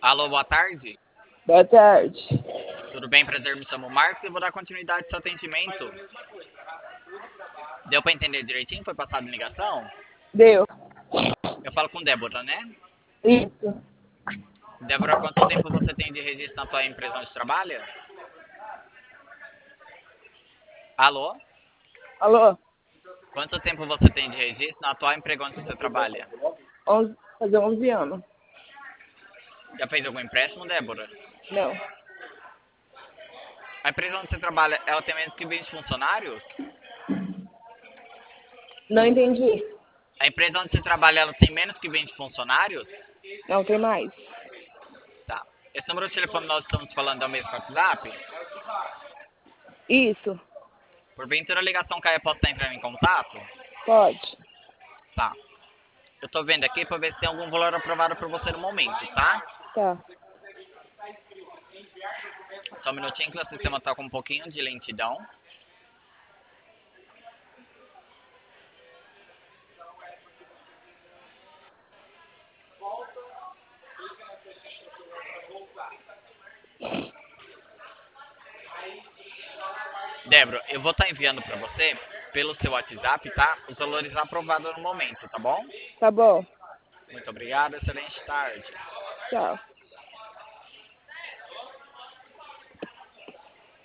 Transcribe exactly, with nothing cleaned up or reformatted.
Alô, boa tarde. Boa tarde. Tudo bem? Prazer, me chamo Marcos e vou dar continuidade ao seu atendimento. Deu pra entender direitinho? Foi passado em ligação? Deu. Eu falo com Débora, né? Isso. Débora, quanto tempo você tem de registro na tua empresa onde trabalha? Alô? Alô? Quanto tempo você tem de registro na atual emprego onde você trabalha? onze, fazer onze anos. Já fez algum empréstimo, Débora? Não. A empresa onde você trabalha, ela tem menos que vinte funcionários? Não entendi. A empresa onde você trabalha, ela tem menos que vinte funcionários? Não tem mais. Tá. Esse número de telefone nós estamos falando é o mesmo WhatsApp? Isso. Porventura a ligação caia, posso estar entrando em contato? Pode. Tá. Eu tô vendo aqui pra ver se tem algum valor aprovado por você no momento, tá? Tá. Só um minutinho que o sistema tá com um pouquinho de lentidão. Débora, eu vou estar enviando pra você pelo seu WhatsApp, tá? Os valores aprovados no momento, tá bom? Tá bom. Muito obrigado, excelente tarde. Tchau.